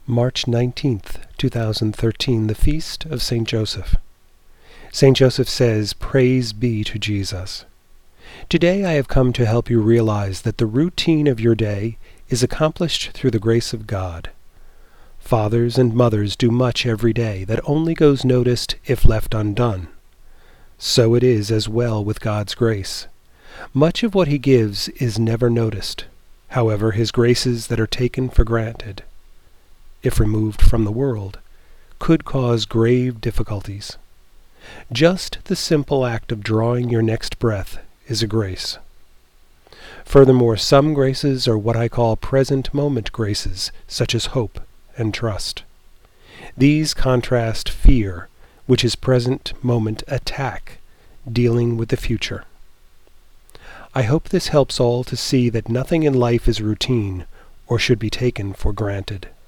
March 19th, 2013, the Feast of St. Joseph. St. Joseph says, "Praise be to Jesus." Today I have come to help you realize that the routine of your day is accomplished through the grace of God. Fathers and mothers do much every day that only goes noticed if left undone. So it is as well with God's grace. Much of what He gives is never noticed. However, His graces that are taken for granted, if removed from the world, could cause grave difficulties. Just the simple act of drawing your next breath is a grace. Furthermore, some graces are what I call present moment graces, such as hope and trust. These contrast fear, which is present moment attack, dealing with the future. I hope this helps all to see that nothing in life is routine or should be taken for granted.